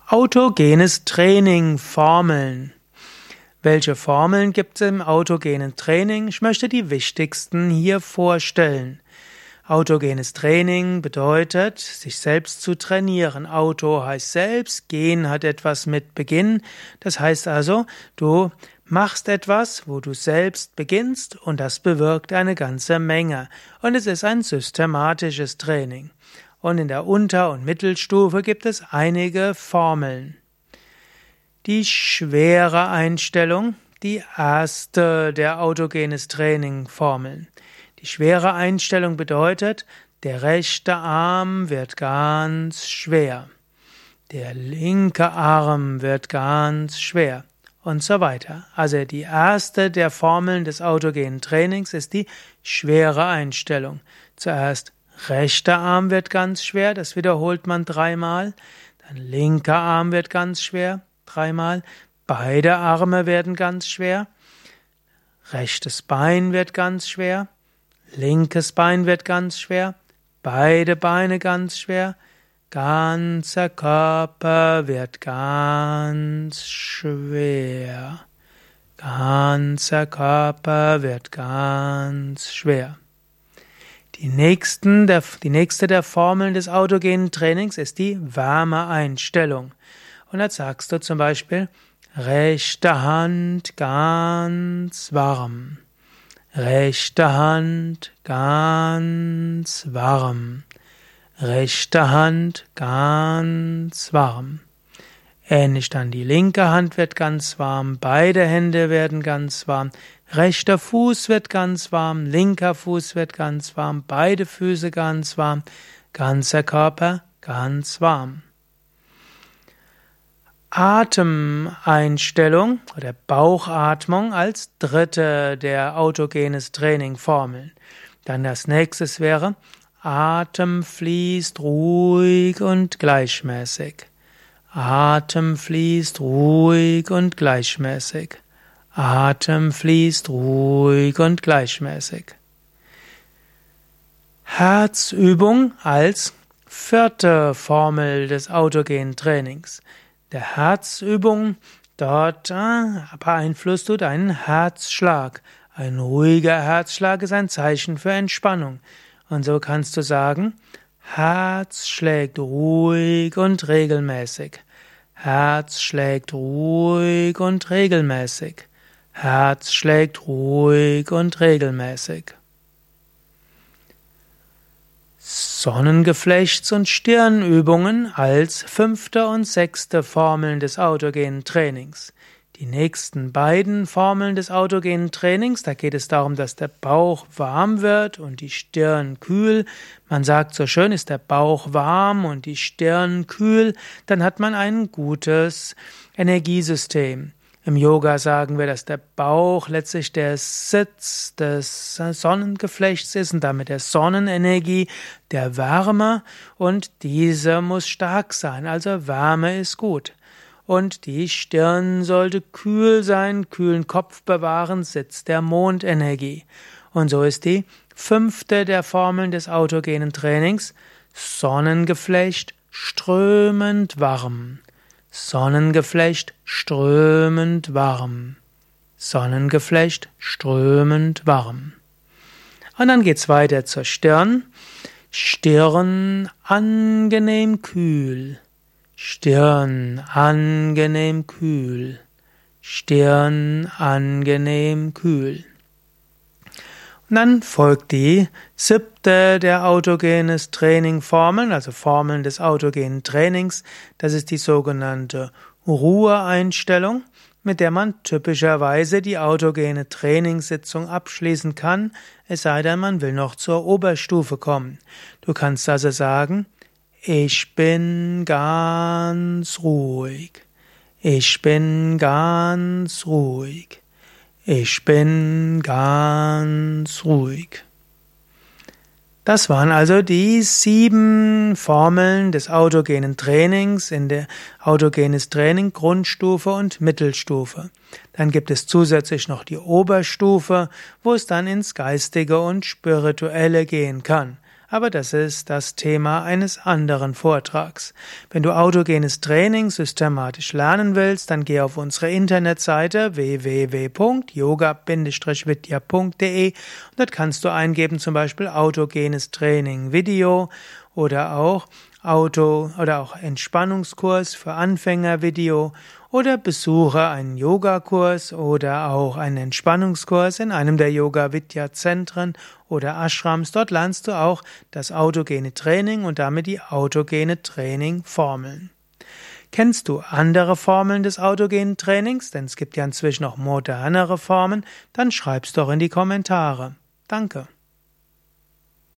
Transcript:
Autogenes Training, Formeln. Welche Formeln gibt es im autogenen Training? Ich möchte die wichtigsten hier vorstellen. Autogenes Training bedeutet, sich selbst zu trainieren. Auto heißt selbst, Gen hat etwas mit Beginn. Das heißt also, du machst etwas, wo du selbst beginnst, und das bewirkt eine ganze Menge. Und es ist ein systematisches Training. Und in der Unter- und Mittelstufe gibt es einige Formeln. Die schwere Einstellung, die erste der autogenes Training Formeln. Die schwere Einstellung bedeutet, der rechte Arm wird ganz schwer, der linke Arm wird ganz schwer und so weiter. Also die erste der Formeln des autogenen Trainings ist die schwere Einstellung. Zuerst rechter Arm wird ganz schwer, das wiederholt man 3-mal. Dann linker Arm wird ganz schwer, 3-mal. Beide Arme werden ganz schwer. Rechtes Bein wird ganz schwer. Linkes Bein wird ganz schwer. Beide Beine ganz schwer. Ganzer Körper wird ganz schwer. Ganzer Körper wird ganz schwer. Die nächste der Formeln des autogenen Trainings ist die Wärmeeinstellung. Und jetzt sagst du zum Beispiel, rechte Hand ganz warm. Rechte Hand ganz warm. Rechte Hand ganz warm. Ähnlich dann die linke Hand wird ganz warm, beide Hände werden ganz warm, rechter Fuß wird ganz warm, linker Fuß wird ganz warm, beide Füße ganz warm, ganzer Körper ganz warm. Atemeinstellung oder Bauchatmung als dritte der autogenes Training Formeln. Dann das nächste wäre, Atem fließt ruhig und gleichmäßig. Atem fließt ruhig und gleichmäßig. Atem fließt ruhig und gleichmäßig. Herzübung als vierte Formel des autogenen Trainings. Der Herzübung, dort beeinflusst du deinen Herzschlag. Ein ruhiger Herzschlag ist ein Zeichen für Entspannung. Und so kannst du sagen, Herz schlägt ruhig und regelmäßig. Herz schlägt ruhig und regelmäßig. Herz schlägt ruhig und regelmäßig. Sonnengeflechts- und Stirnübungen als fünfte und sechste Formeln des autogenen Trainings. Die nächsten beiden Formeln des autogenen Trainings, da geht es darum, dass der Bauch warm wird und die Stirn kühl. Man sagt so schön, ist der Bauch warm und die Stirn kühl, dann hat man ein gutes Energiesystem. Im Yoga sagen wir, dass der Bauch letztlich der Sitz des Sonnengeflechts ist und damit der Sonnenenergie, der Wärme, und diese muss stark sein, also Wärme ist gut. Und die Stirn sollte kühl sein, kühlen Kopf bewahren, Sitz der Mondenergie. Und so ist die fünfte der Formeln des autogenen Trainings Sonnengeflecht strömend warm. Sonnengeflecht strömend warm. Sonnengeflecht strömend warm. Und dann geht's weiter zur Stirn. Stirn angenehm kühl. Stirn angenehm kühl. Stirn angenehm kühl. Und dann folgt die siebte der autogenes Training Formeln, also Formeln des autogenen Trainings. Das ist die sogenannte Ruheeinstellung, mit der man typischerweise die autogene Trainingssitzung abschließen kann, es sei denn, man will noch zur Oberstufe kommen. Du kannst also sagen, ich bin ganz ruhig. Ich bin ganz ruhig. Ich bin ganz ruhig. Das waren also die 7 Formeln des autogenen Trainings in der autogenes Training Grundstufe und Mittelstufe. Dann gibt es zusätzlich noch die Oberstufe, wo es dann ins Geistige und Spirituelle gehen kann. aber das ist das Thema eines anderen Vortrags. Wenn du autogenes Training systematisch lernen willst, dann geh auf unsere Internetseite www.yoga-vidya.de und dort kannst du eingeben zum Beispiel autogenes Training Video oder auch Entspannungskurs für Anfänger Video oder besuche einen Yogakurs oder auch einen Entspannungskurs in einem der Yoga Vidya Zentren oder Ashrams. Dort lernst du auch das autogene Training und damit die autogene Training Formeln. Kennst du andere Formeln des autogenen Trainings? Denn es gibt ja inzwischen auch modernere Formen. Dann schreib's doch in die Kommentare. Danke.